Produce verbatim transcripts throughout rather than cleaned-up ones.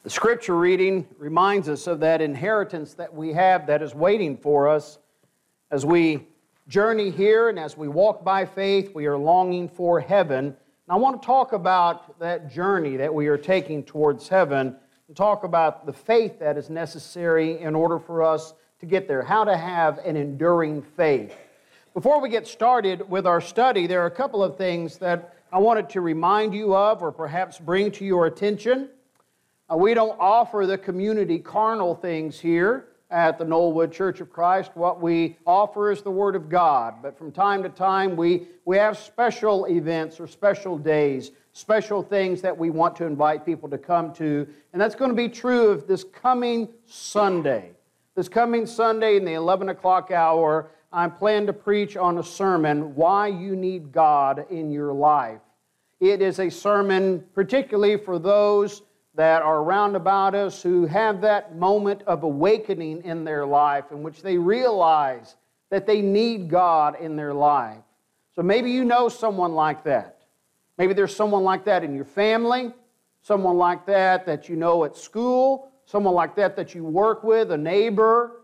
The scripture reading reminds us of that inheritance that we have that is waiting for us. As we journey here and as we walk by faith, we are longing for heaven. And I want to talk about that journey that we are taking towards heaven and talk about the faith that is necessary in order for us to get there, how to have an enduring faith. Before we get started with our study, there are a couple of things that I wanted to remind you of or perhaps bring to your attention. Uh, we don't offer the community carnal things here at the Knollwood Church of Christ. What we offer is the Word of God. But from time to time, we, we have special events or special days, special things that we want to invite people to come to. And that's going to be true of this coming Sunday. This coming Sunday in the eleven o'clock hour, I plan to preach on a sermon, Why You Need God in Your Life. It is a sermon particularly for those that are around about us who have that moment of awakening in their life in which they realize that they need God in their life. So maybe you know someone like that. Maybe there's someone like that in your family, someone like that that you know at school, someone like that that you work with, a neighbor.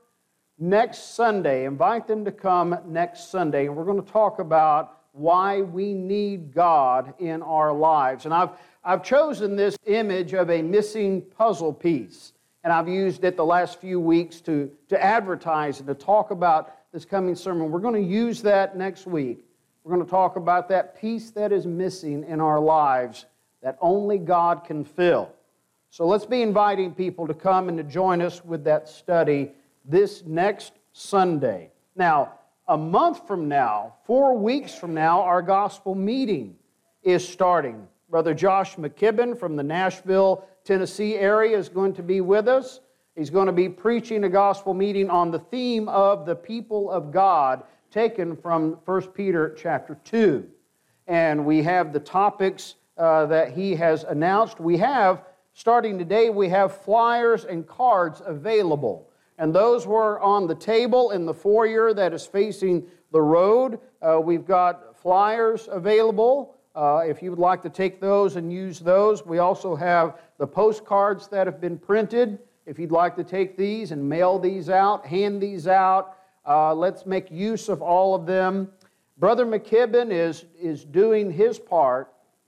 Next Sunday, invite them to come next Sunday, and we're going to talk about why we need God in our lives. And I've I've chosen this image of a missing puzzle piece, and I've used it the last few weeks to, to advertise and to talk about this coming sermon. We're going to use that next week. We're going to talk about that piece that is missing in our lives that only God can fill. So let's be inviting people to come and to join us with that study this next Sunday. Now, a month from now, four weeks from now, our gospel meeting is starting. Brother Josh McKibben from the Nashville, Tennessee area is going to be with us. He's going to be preaching a gospel meeting on the theme of the people of God, taken from First Peter chapter two. And we have the topics uh, that he has announced. We have, starting today, we have flyers and cards available. And those were on the table in the foyer that is facing the road. Uh, we've got flyers available. Uh, if you would like to take those and use those, we also have the postcards that have been printed. If you'd like to take these and mail these out, hand these out, uh, let's make use of all of them. Brother McKibben is, is doing his part.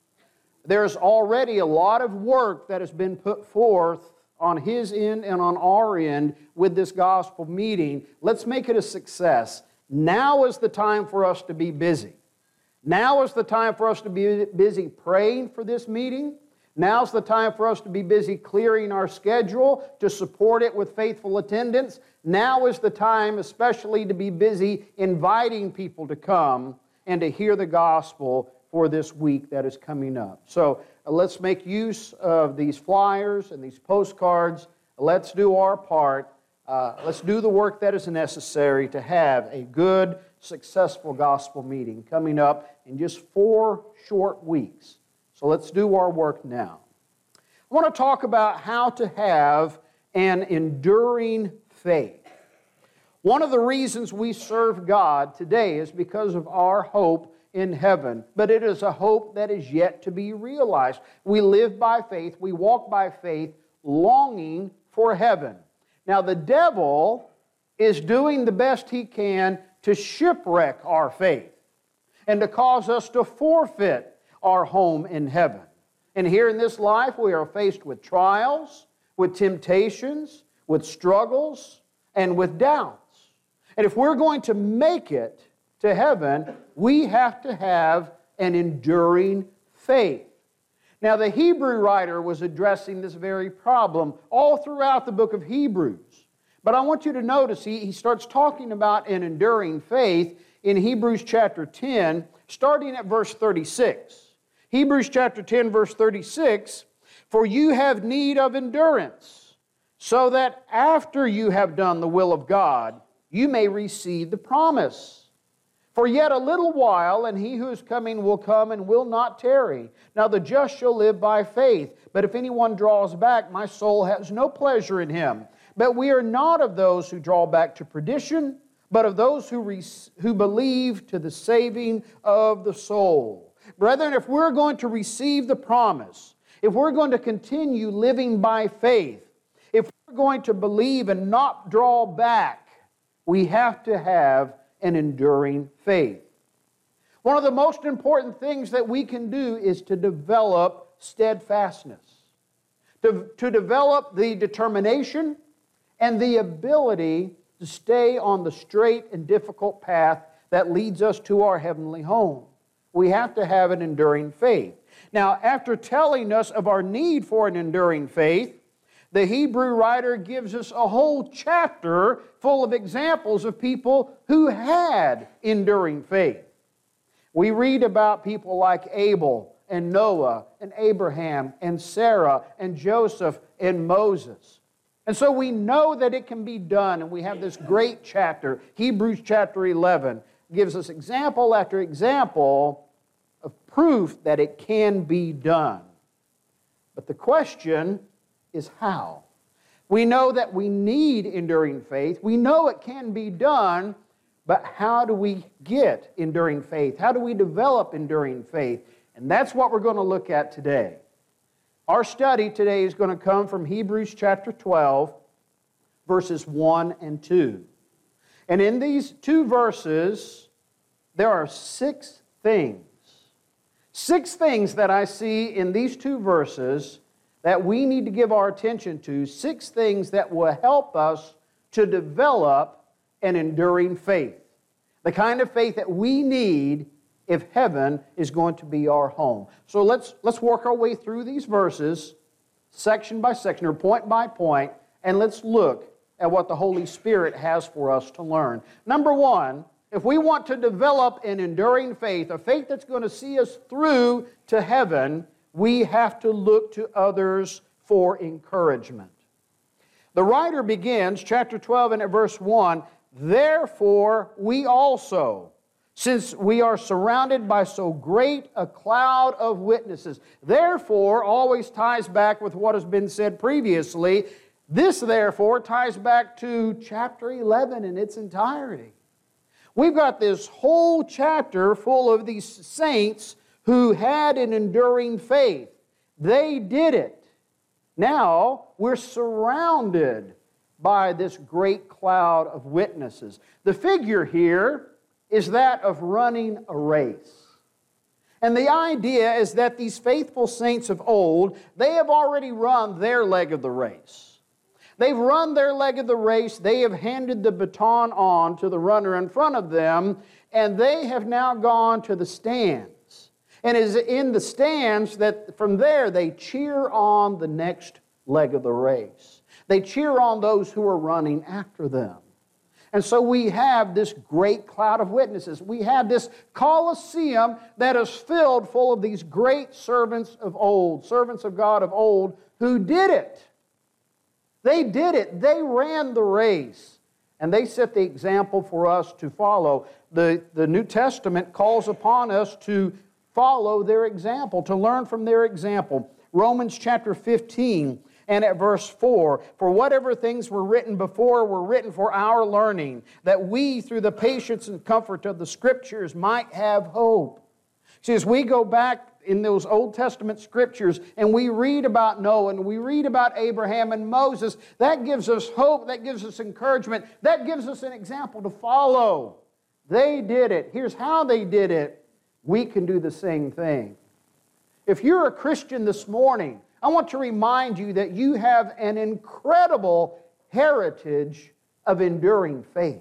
There's already a lot of work that has been put forth on his end and on our end with this gospel meeting. Let's make it a success. Now is the time for us to be busy. Now is the time for us to be busy praying for this meeting. Now's the time for us to be busy clearing our schedule to support it with faithful attendance. Now is the time especially to be busy inviting people to come and to hear the gospel for this week that is coming up. So uh, let's make use of these flyers and these postcards. Let's do our part. Uh, let's do the work that is necessary to have a good, successful gospel meeting coming up in just four short weeks. So let's do our work now. I want to talk about how to have an enduring faith. One of the reasons we serve God today is because of our hope in heaven, but it is a hope that is yet to be realized. We live by faith, we walk by faith, longing for heaven. Now, the devil is doing the best he can to shipwreck our faith and to cause us to forfeit our home in heaven. And here in this life, we are faced with trials, with temptations, with struggles, and with doubts. And if we're going to make it to heaven, we have to have an enduring faith. Now, the Hebrew writer was addressing this very problem all throughout the book of Hebrews. But I want you to notice he, he starts talking about an enduring faith in Hebrews chapter ten, starting at verse thirty-six. Hebrews chapter ten, verse thirty-six, For you have need of endurance, so that after you have done the will of God, you may receive the promise. For yet a little while, and he who is coming will come and will not tarry. Now the just shall live by faith. But if anyone draws back, my soul has no pleasure in him. But we are not of those who draw back to perdition, but of those who, re- who believe to the saving of the soul. Brethren, if we're going to receive the promise, if we're going to continue living by faith, if we're going to believe and not draw back, we have to have an enduring faith. One of the most important things that we can do is to develop steadfastness, to, to develop the determination and the ability to stay on the straight and difficult path that leads us to our heavenly home. We have to have an enduring faith. Now, after telling us of our need for an enduring faith, the Hebrew writer gives us a whole chapter full of examples of people who had enduring faith. We read about people like Abel and Noah and Abraham and Sarah and Joseph and Moses. And so we know that it can be done, and we have this great chapter, Hebrews chapter eleven, gives us example after example of proof that it can be done. But the question is how? We know that we need enduring faith. We know it can be done, but how do we get enduring faith? How do we develop enduring faith? And that's what we're going to look at today. Our study today is going to come from Hebrews chapter twelve, verses one and two. And in these two verses, there are six things. Six things that I see in these two verses that we need to give our attention to. Six things that will help us to develop an enduring faith. The kind of faith that we need if heaven is going to be our home. So let's, let's work our way through these verses, section by section, or point by point, and let's look at what the Holy Spirit has for us to learn. Number one, if we want to develop an enduring faith, a faith that's going to see us through to heaven, we have to look to others for encouragement. The writer begins, chapter twelve and at verse one, "Therefore we also, since we are surrounded by so great a cloud of witnesses." Therefore always ties back with what has been said previously. This therefore ties back to chapter eleven in its entirety. We've got this whole chapter full of these saints who had an enduring faith. They did it. Now we're surrounded by this great cloud of witnesses. The figure here is that of running a race. And the idea is that these faithful saints of old, they have already run their leg of the race. They've run their leg of the race. They have handed the baton on to the runner in front of them, and they have now gone to the stands. And it is in the stands that from there they cheer on the next leg of the race. They cheer on those who are running after them. And so we have this great cloud of witnesses. We have this Colosseum that is filled full of these great servants of old, servants of God of old, who did it. They did it. They ran the race. And they set the example for us to follow. The, the New Testament calls upon us to follow their example, to learn from their example. Romans chapter fifteen and at verse four, "For whatever things were written before were written for our learning, that we through the patience and comfort of the Scriptures might have hope." See, as we go back in those Old Testament Scriptures and we read about Noah and we read about Abraham and Moses, that gives us hope, that gives us encouragement, that gives us an example to follow. They did it. Here's how they did it. We can do the same thing. If you're a Christian this morning, I want to remind you that you have an incredible heritage of enduring faith.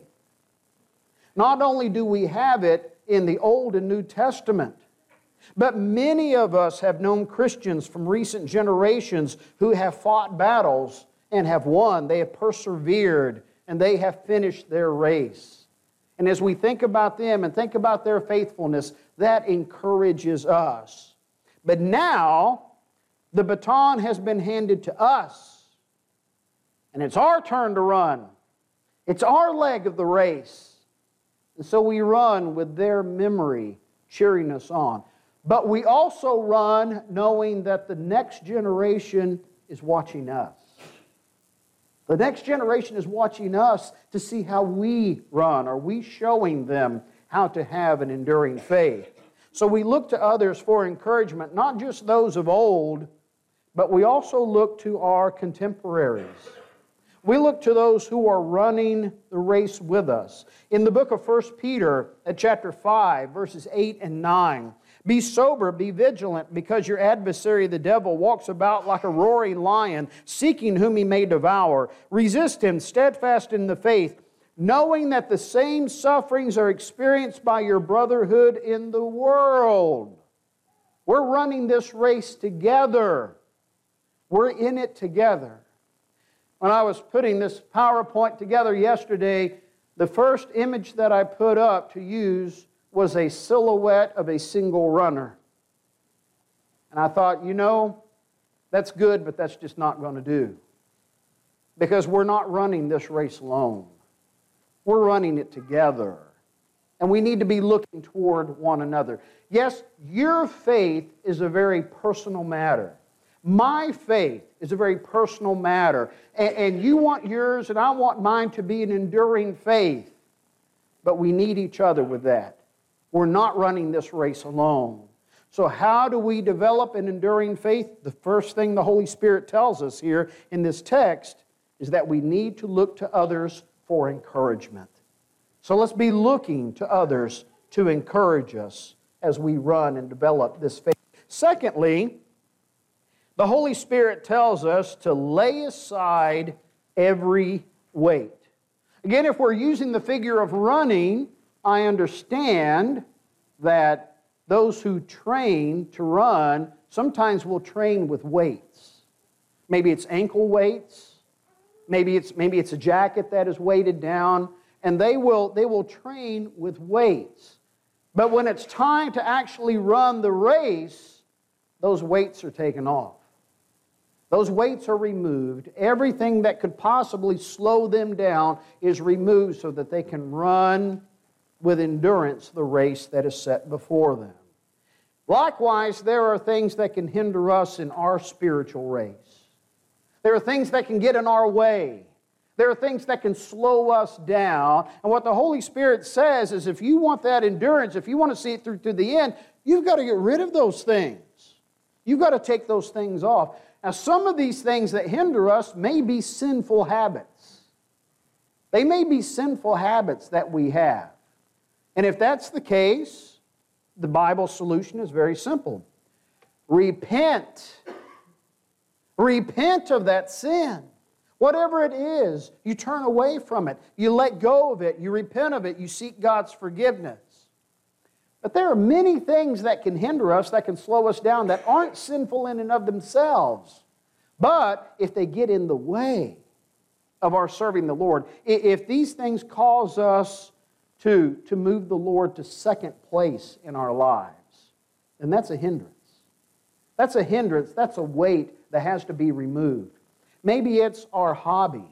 Not only do we have it in the Old and New Testament, but many of us have known Christians from recent generations who have fought battles and have won. They have persevered and they have finished their race. And as we think about them and think about their faithfulness, that encourages us. But now, the baton has been handed to us, and it's our turn to run. It's our leg of the race. And so we run with their memory cheering us on. But we also run knowing that the next generation is watching us. The next generation is watching us to see how we run. Are we showing them how to have an enduring faith? So we look to others for encouragement, not just those of old, but we also look to our contemporaries. We look to those who are running the race with us. In the book of First Peter, at chapter five, verses eight and nine, "Be sober, be vigilant, because your adversary the devil walks about like a roaring lion, seeking whom he may devour. Resist him, steadfast in the faith, knowing that the same sufferings are experienced by your brotherhood in the world." We're running this race together. We're in it together. When I was putting this PowerPoint together yesterday, the first image that I put up to use was a silhouette of a single runner. And I thought, you know, that's good, but that's just not going to do. Because we're not running this race alone. We're running it together. And we need to be looking toward one another. Yes, your faith is a very personal matter. My faith is a very personal matter. And, and you want yours and I want mine to be an enduring faith. But we need each other with that. We're not running this race alone. So how do we develop an enduring faith? The first thing the Holy Spirit tells us here in this text is that we need to look to others for encouragement. So let's be looking to others to encourage us as we run and develop this faith. Secondly, the Holy Spirit tells us to lay aside every weight. Again, if we're using the figure of running, I understand that those who train to run sometimes will train with weights. Maybe it's ankle weights. Maybe it's, maybe it's a jacket that is weighted down. And they will, they will train with weights. But when it's time to actually run the race, those weights are taken off. Those weights are removed. Everything that could possibly slow them down is removed so that they can run with endurance the race that is set before them. Likewise, there are things that can hinder us in our spiritual race. There are things that can get in our way. There are things that can slow us down. And what the Holy Spirit says is if you want that endurance, if you want to see it through to the end, you've got to get rid of those things. You've got to take those things off. Now, some of these things that hinder us may be sinful habits. They may be sinful habits that we have. And if that's the case, the Bible solution is very simple. Repent. Repent of that sin. Whatever it is, you turn away from it. You let go of it. You repent of it. You seek God's forgiveness. But there are many things that can hinder us, that can slow us down, that aren't sinful in and of themselves. But if they get in the way of our serving the Lord, if these things cause us to, to move the Lord to second place in our lives, then that's a hindrance. That's a hindrance. That's a weight that has to be removed. Maybe it's our hobby.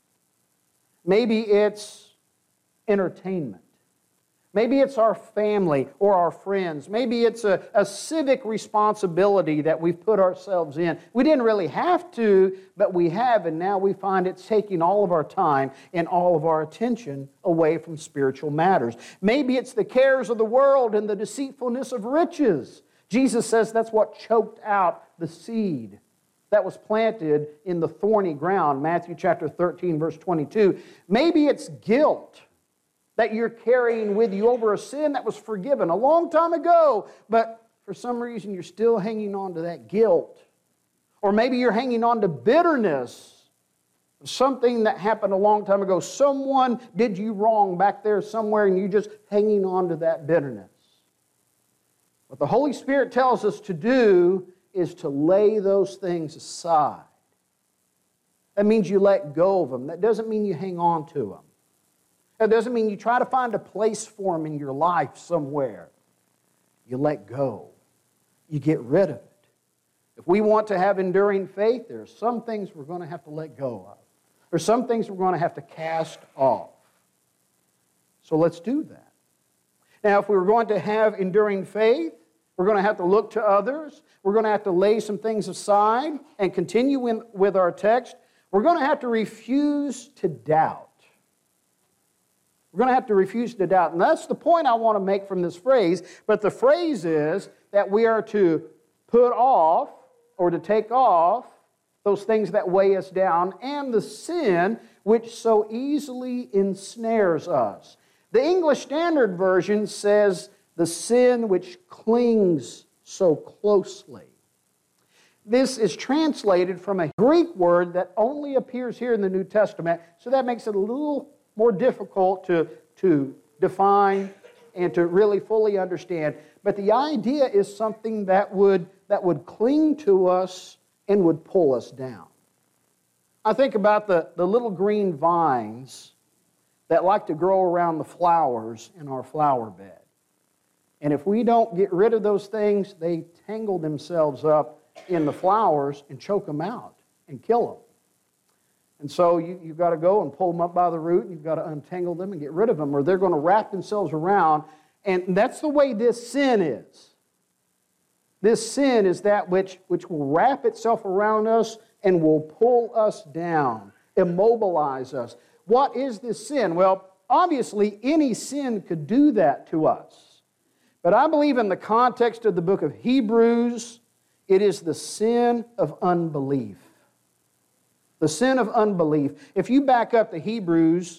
Maybe it's entertainment. Maybe it's our family or our friends. Maybe it's a, a civic responsibility that we've put ourselves in. We didn't really have to, but we have, and now we find it's taking all of our time and all of our attention away from spiritual matters. Maybe it's the cares of the world and the deceitfulness of riches. Jesus says that's what choked out the seed that was planted in the thorny ground, Matthew chapter thirteen, verse twenty-two. Maybe it's guilt that you're carrying with you over a sin that was forgiven a long time ago, but for some reason you're still hanging on to that guilt. Or maybe you're hanging on to bitterness of something that happened a long time ago. Someone did you wrong back there somewhere and you're just hanging on to that bitterness. What the Holy Spirit tells us to do is to lay those things aside. That means you let go of them. That doesn't mean you hang on to them. That doesn't mean you try to find a place for them in your life somewhere. You let go. You get rid of it. If we want to have enduring faith, there are some things we're going to have to let go of. There are some things we're going to have to cast off. So let's do that. Now, if we were going to have enduring faith, we're going to have to look to others. We're going to have to lay some things aside and continue in, with our text. We're going to have to refuse to doubt. We're going to have to refuse to doubt. And that's the point I want to make from this phrase. But the phrase is that we are to put off or to take off those things that weigh us down, and the sin which so easily ensnares us. The English Standard Version says, the sin which clings so closely. This is translated from a Greek word that only appears here in the New Testament, so that makes it a little more difficult to, to define and to really fully understand. But the idea is something that would, that would cling to us and would pull us down. I think about the, the little green vines that like to grow around the flowers in our flower bed. And if we don't get rid of those things, they tangle themselves up in the flowers and choke them out and kill them. And so you, you've got to go and pull them up by the root, and you've got to untangle them and get rid of them, or they're going to wrap themselves around. And that's the way this sin is. This sin is that which, which will wrap itself around us and will pull us down, immobilize us. What is this sin? Well, obviously, any sin could do that to us. But I believe in the context of the book of Hebrews, it is the sin of unbelief. The sin of unbelief. If you back up to Hebrews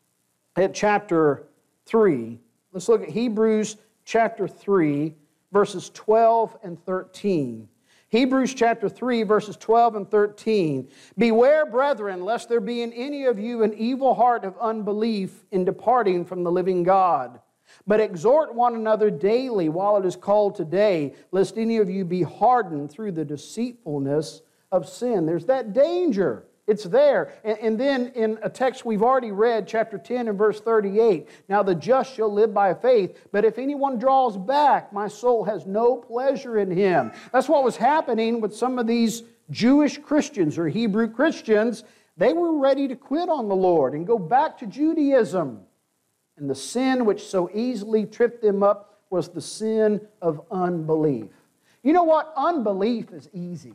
at chapter three, let's look at Hebrews chapter three, verses twelve and thirteen. Hebrews chapter three, verses twelve and thirteen. Beware, brethren, lest there be in any of you an evil heart of unbelief in departing from the living God. But exhort one another daily while it is called today, lest any of you be hardened through the deceitfulness of sin. There's that danger. It's there. And, and then in a text we've already read, chapter ten and verse thirty-eight, now the just shall live by faith, but if anyone draws back, my soul has no pleasure in him. That's what was happening with some of these Jewish Christians or Hebrew Christians. They were ready to quit on the Lord and go back to Judaism. And the sin which so easily tripped them up was the sin of unbelief. You know what? Unbelief is easy.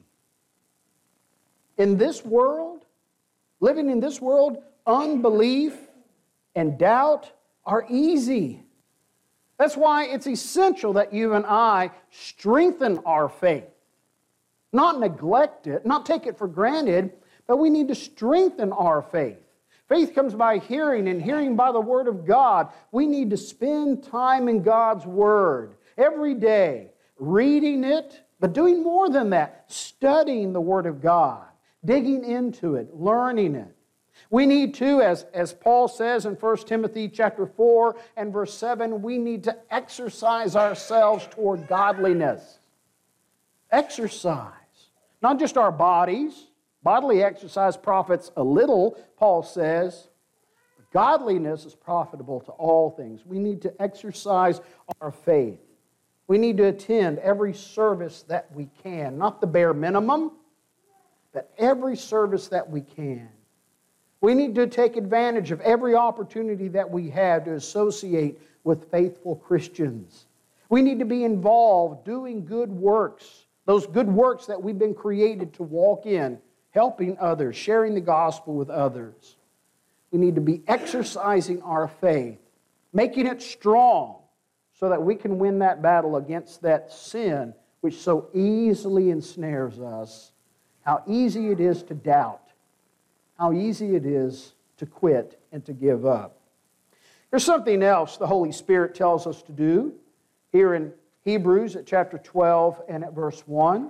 In this world, living in this world, unbelief and doubt are easy. That's why it's essential that you and I strengthen our faith. Not neglect it, not take it for granted, but we need to strengthen our faith. Faith comes by hearing, and hearing by the Word of God. We need to spend time in God's Word every day, reading it, but doing more than that, studying the Word of God, digging into it, learning it. We need to, as, as Paul says in First Timothy chapter four and verse seven, we need to exercise ourselves toward godliness. Exercise. Not just our bodies. Bodily exercise profits a little, Paul says. But godliness is profitable to all things. We need to exercise our faith. We need to attend every service that we can. Not the bare minimum, but every service that we can. We need to take advantage of every opportunity that we have to associate with faithful Christians. We need to be involved doing good works, those good works that we've been created to walk in, helping others, sharing the gospel with others. We need to be exercising our faith, making it strong so that we can win that battle against that sin which so easily ensnares us. How easy it is to doubt. How easy it is to quit and to give up. There's something else the Holy Spirit tells us to do here in Hebrews at chapter twelve and at verse one.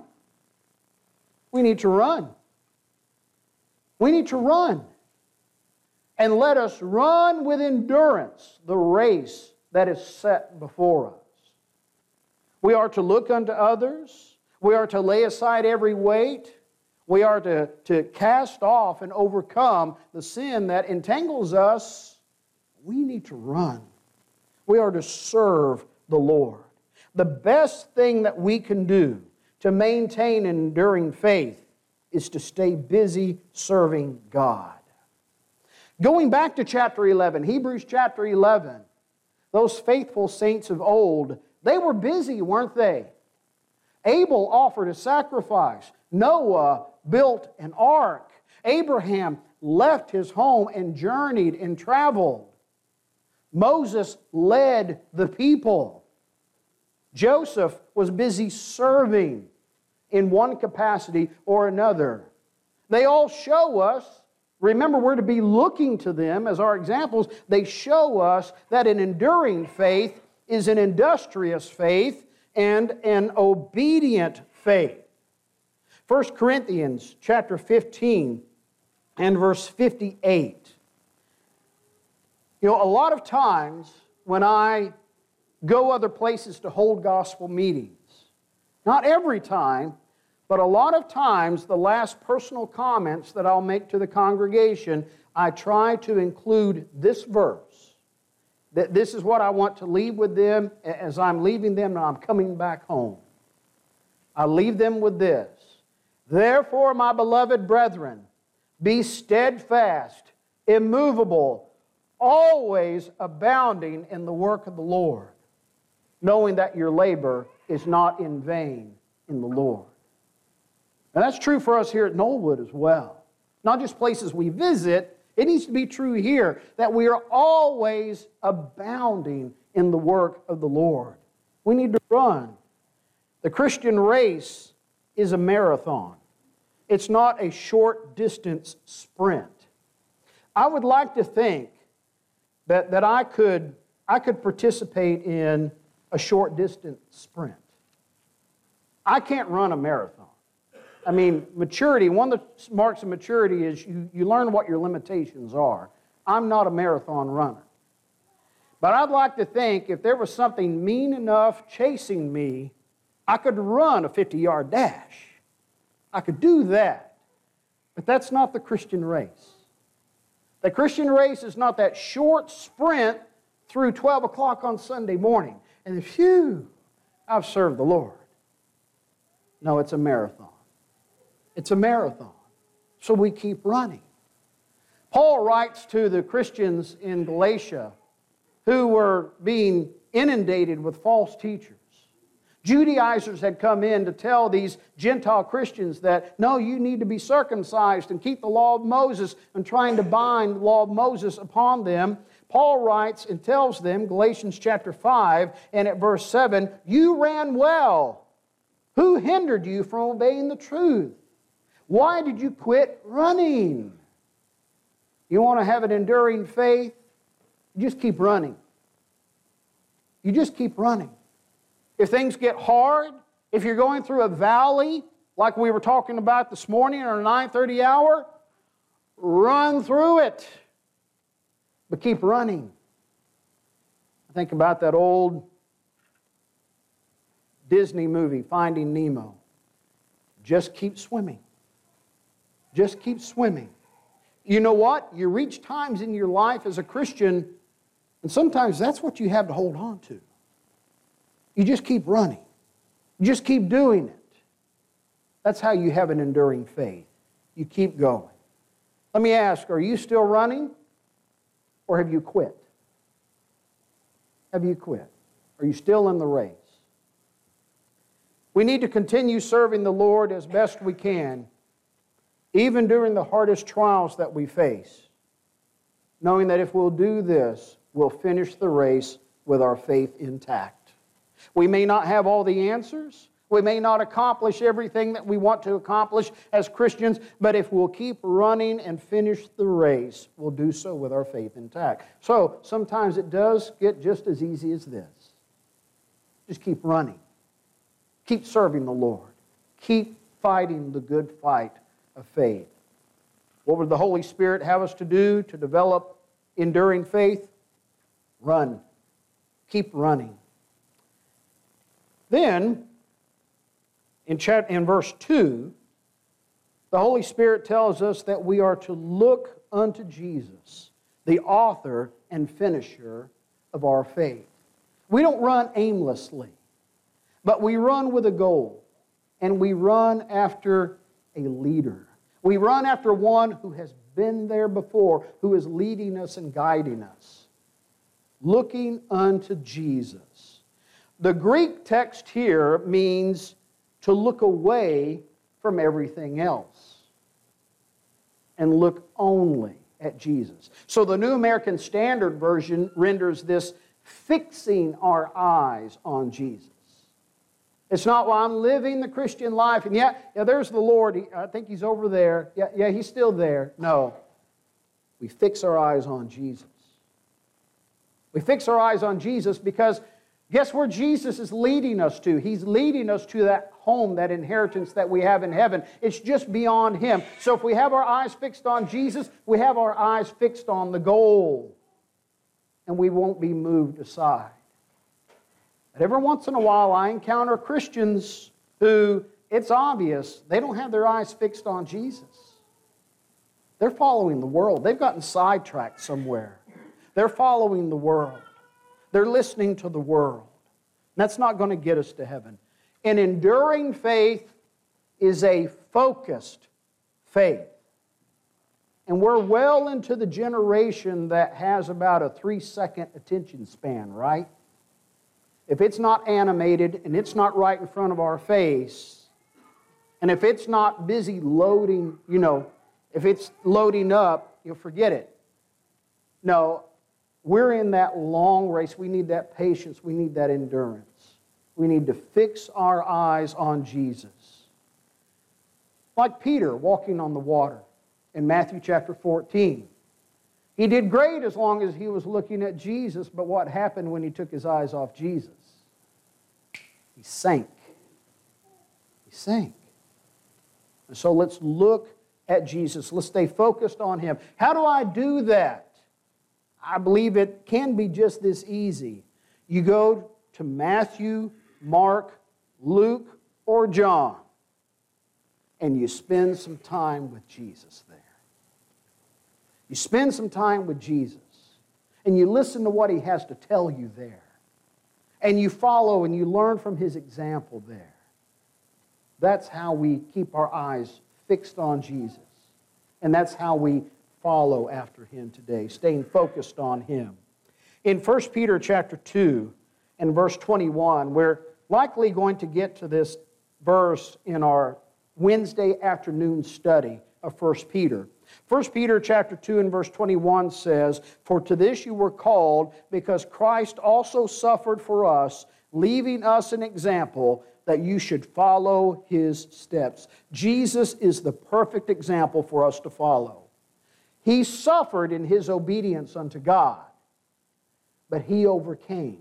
We need to run. We need to run. And let us run with endurance the race that is set before us. We are to look unto others. We are to lay aside every weight. We are to, to cast off and overcome the sin that entangles us. We need to run. We are to serve the Lord. The best thing that we can do to maintain an enduring faith is to stay busy serving God. Going back to chapter eleven, Hebrews chapter eleven, those faithful saints of old, they were busy, weren't they? Abel offered a sacrifice. Noah built an ark. Abraham left his home and journeyed and traveled. Moses led the people. Joseph was busy serving. in one capacity or another. They all show us, remember we're to be looking to them as our examples, they show us that an enduring faith is an industrious faith and an obedient faith. First Corinthians chapter fifteen and verse fifty-eight. You know, a lot of times when I go other places to hold gospel meetings, not every time, but a lot of times the last personal comments that I'll make to the congregation, I try to include this verse. That this is what I want to leave with them as I'm leaving them and I'm coming back home. I leave them with this. Therefore, my beloved brethren, be steadfast, immovable, always abounding in the work of the Lord, knowing that your labor is not in vain in the Lord. And that's true for us here at Knollwood as well. Not just places we visit, it needs to be true here, that we are always abounding in the work of the Lord. We need to run. The Christian race is a marathon. It's not a short distance sprint. I would like to think that, that I could, I could participate in a short distance sprint. I can't run a marathon. I mean, maturity, one of the marks of maturity is you, you learn what your limitations are. I'm not a marathon runner. But I'd like to think if there was something mean enough chasing me, I could run a fifty-yard dash. I could do that. But that's not the Christian race. The Christian race is not that short sprint through twelve o'clock on Sunday morning. And phew, I've served the Lord. No, it's a marathon. It's a marathon. So we keep running. Paul writes to the Christians in Galatia who were being inundated with false teachers. Judaizers had come in to tell these Gentile Christians that, no, you need to be circumcised and keep the law of Moses, and trying to bind the law of Moses upon them. Paul writes and tells them, Galatians chapter five and at verse seven, you ran well. Who hindered you from obeying the truth? Why did you quit running? You want to have an enduring faith? You just keep running. You just keep running. If things get hard, if you're going through a valley, like we were talking about this morning in our nine thirty hour, run through it. But keep running. I think about that old Disney movie, Finding Nemo. Just keep swimming. Just keep swimming. You know what? You reach times in your life as a Christian, and sometimes that's what you have to hold on to. You just keep running. You just keep doing it. That's how you have an enduring faith. You keep going. Let me ask, are you still running? Or have you quit? Have you quit? Are you still in the race? We need to continue serving the Lord as best we can, even during the hardest trials that we face, knowing that if we'll do this, we'll finish the race with our faith intact. We may not have all the answers. We may not accomplish everything that we want to accomplish as Christians, but if we'll keep running and finish the race, we'll do so with our faith intact. So sometimes it does get just as easy as this. Just keep running. Keep serving the Lord. Keep fighting the good fight of faith. What would the Holy Spirit have us to do to develop enduring faith? Run. Keep running. Then, in, chat, in verse two, the Holy Spirit tells us that we are to look unto Jesus, the author and finisher of our faith. We don't run aimlessly, but we run with a goal, and we run after a leader. We run after one who has been there before, who is leading us and guiding us. Looking unto Jesus. The Greek text here means to look away from everything else and look only at Jesus. So the New American Standard Version renders this fixing our eyes on Jesus. It's not, well, I'm living the Christian life, and yeah, yeah, there's the Lord. He, I think He's over there. Yeah, yeah, He's still there. No. We fix our eyes on Jesus. We fix our eyes on Jesus because guess where Jesus is leading us to? He's leading us to that home, that inheritance that we have in heaven. It's just beyond Him. So if we have our eyes fixed on Jesus, we have our eyes fixed on the goal, and we won't be moved aside. But every once in a while, I encounter Christians who, it's obvious, they don't have their eyes fixed on Jesus. They're following the world. They've gotten sidetracked somewhere. They're following the world. They're listening to the world. That's not going to get us to heaven. An enduring faith is a focused faith. And we're well into the generation that has about a three-second attention span, right? If it's not animated and it's not right in front of our face, and if it's not busy loading, you know, if it's loading up, you'll forget it. No, we're in that long race. We need that patience. We need that endurance. We need to fix our eyes on Jesus. Like Peter walking on the water in Matthew chapter fourteen. He did great as long as he was looking at Jesus, but what happened when he took his eyes off Jesus? He sank. He sank. And so let's look at Jesus. Let's stay focused on Him. How do I do that? I believe it can be just this easy. You go to Matthew, Mark, Luke, or John, and you spend some time with Jesus there. You spend some time with Jesus, and you listen to what He has to tell you there. And you follow and you learn from His example there. That's how we keep our eyes fixed on Jesus. And that's how we follow after Him today, staying focused on Him. In First Peter chapter two and verse twenty-one, we're likely going to get to this verse in our Wednesday afternoon study of First Peter. First Peter chapter two and verse twenty-one says, "For to this you were called, because Christ also suffered for us, leaving us an example that you should follow His steps." Jesus is the perfect example for us to follow. He suffered in His obedience unto God, but He overcame.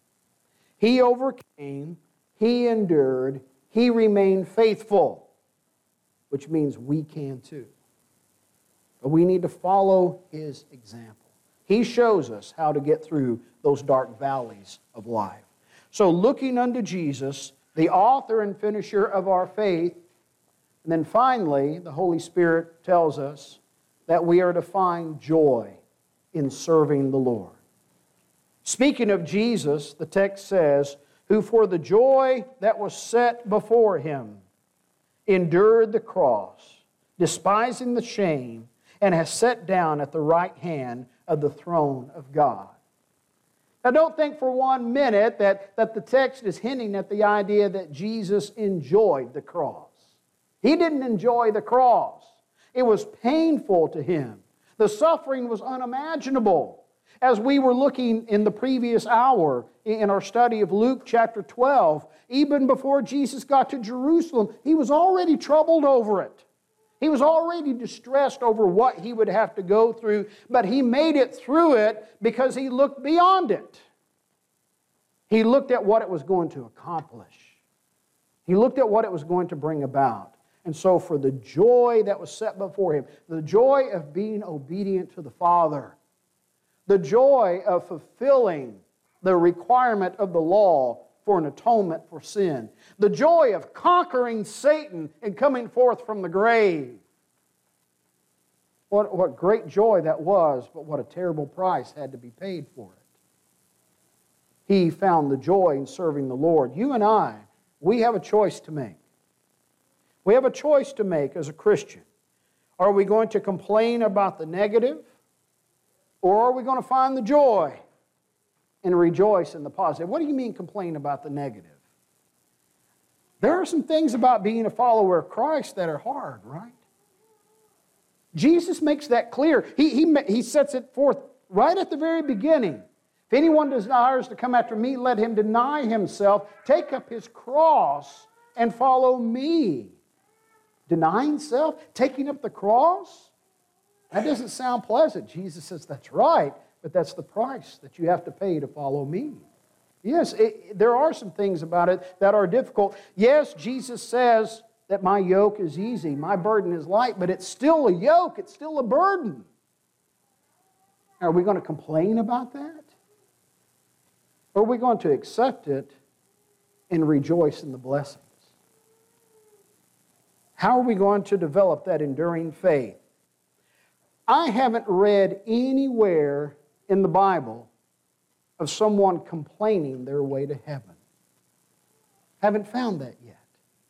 He overcame, He endured, He remained faithful, which means we can too. But we need to follow His example. He shows us how to get through those dark valleys of life. So looking unto Jesus, the author and finisher of our faith, and then finally, the Holy Spirit tells us that we are to find joy in serving the Lord. Speaking of Jesus, the text says, "Who for the joy that was set before Him endured the cross, despising the shame, and has sat down at the right hand of the throne of God." Now don't think for one minute that, that the text is hinting at the idea that Jesus enjoyed the cross. He didn't enjoy the cross. It was painful to Him. The suffering was unimaginable. As we were looking in the previous hour in our study of Luke chapter twelve, even before Jesus got to Jerusalem, He was already troubled over it. He was already distressed over what He would have to go through, but He made it through it because He looked beyond it. He looked at what it was going to accomplish. He looked at what it was going to bring about. And so for the joy that was set before Him, the joy of being obedient to the Father, the joy of fulfilling the requirement of the law for an atonement for sin, the joy of conquering Satan and coming forth from the grave. What, what great joy that was, but what a terrible price had to be paid for it. He found the joy in serving the Lord. You and I, we have a choice to make. We have a choice to make as a Christian. Are we going to complain about the negative, or are we going to find the joy and rejoice in the positive? What do you mean complain about the negative? There are some things about being a follower of Christ that are hard, right? Jesus makes that clear. He, he, he sets it forth right at the very beginning If anyone desires to come after me, let him deny himself, take up his cross, and follow me. Denying self? Taking up the cross? That doesn't sound pleasant. Jesus says, that's right, but that's the price that you have to pay to follow me. Yes, it, there are some things about it that are difficult. Yes, Jesus says that my yoke is easy, my burden is light, but it's still a yoke, it's still a burden. Are we going to complain about that? Or are we going to accept it and rejoice in the blessings? How are we going to develop that enduring faith? I haven't read anywhere in the Bible of someone complaining their way to heaven. Haven't found that yet.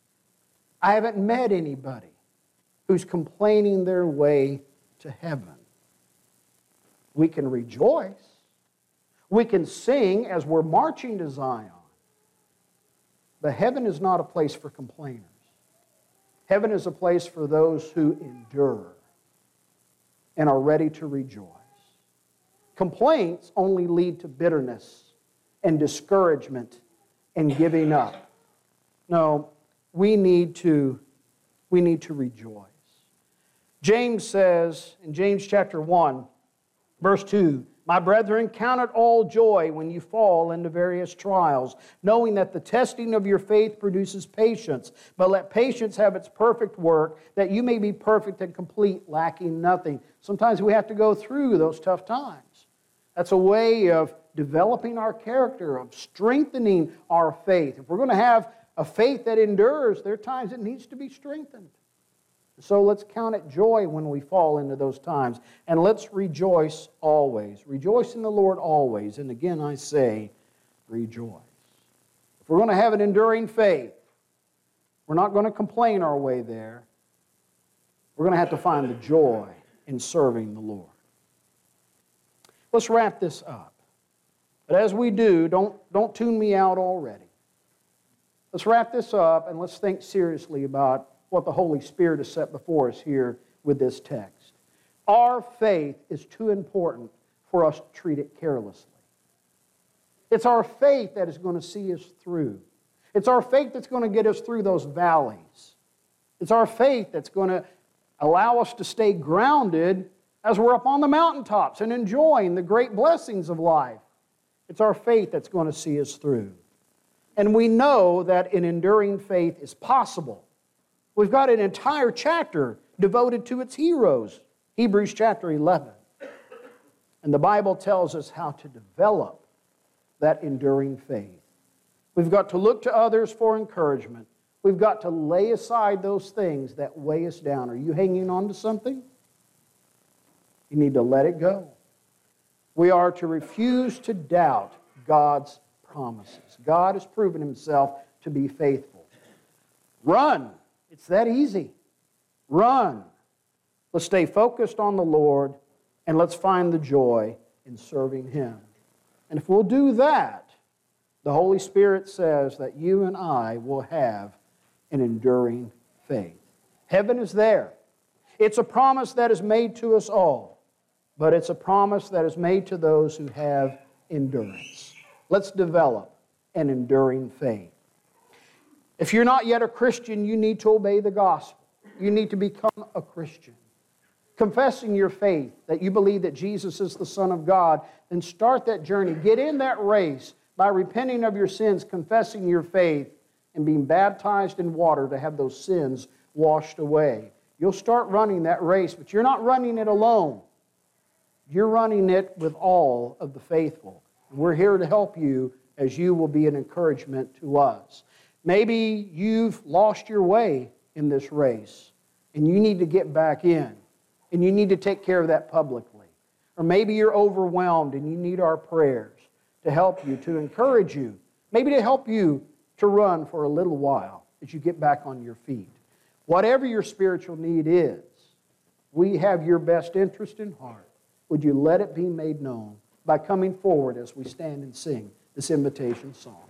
I haven't met anybody who's complaining their way to heaven. We can rejoice. We can sing as we're marching to Zion. But heaven is not a place for complainers. Heaven is a place for those who endure and are ready to rejoice. Complaints only lead to bitterness and discouragement and giving up. No, we need to, we need to rejoice. James says in James chapter one, verse two, my brethren, count it all joy when you fall into various trials, knowing that the testing of your faith produces patience. But let patience have its perfect work, that you may be perfect and complete, lacking nothing. Sometimes we have to go through those tough times. That's a way of developing our character, of strengthening our faith. If we're going to have a faith that endures, there are times it needs to be strengthened. So let's count it joy when we fall into those times. And let's rejoice always. Rejoice in the Lord always. And again I say, rejoice. If we're going to have an enduring faith, we're not going to complain our way there. We're going to have to find the joy in serving the Lord. Let's wrap this up. But as we do, don't, don't tune me out already. Let's wrap this up and let's think seriously about what the Holy Spirit has set before us here with this text. Our faith is too important for us to treat it carelessly. It's our faith that is going to see us through. It's our faith that's going to get us through those valleys. It's our faith that's going to allow us to stay grounded as we're up on the mountaintops and enjoying the great blessings of life. It's our faith that's going to see us through. And we know that an enduring faith is possible. We've got an entire chapter devoted to its heroes, Hebrews chapter eleven. And the Bible tells us how to develop that enduring faith. We've got to look to others for encouragement. We've got to lay aside those things that weigh us down. Are you hanging on to something? You need to let it go. We are to refuse to doubt God's promises. God has proven Himself to be faithful. Run. It's that easy. Run. Let's stay focused on the Lord and let's find the joy in serving Him. And if we'll do that, the Holy Spirit says that you and I will have an enduring faith. Heaven is there. It's a promise that is made to us all, but it's a promise that is made to those who have endurance. Let's develop an enduring faith. If you're not yet a Christian, you need to obey the gospel. You need to become a Christian. Confessing your faith, that you believe that Jesus is the Son of God, then start that journey. Get in that race by repenting of your sins, confessing your faith, and being baptized in water to have those sins washed away. You'll start running that race, but you're not running it alone. You're running it with all of the faithful. And we're here to help you as you will be an encouragement to us. Maybe you've lost your way in this race and you need to get back in and you need to take care of that publicly. Or maybe you're overwhelmed and you need our prayers to help you, to encourage you, maybe to help you to run for a little while as you get back on your feet. Whatever your spiritual need is, we have your best interest in heart. Would you let it be made known by coming forward as we stand and sing this invitation song?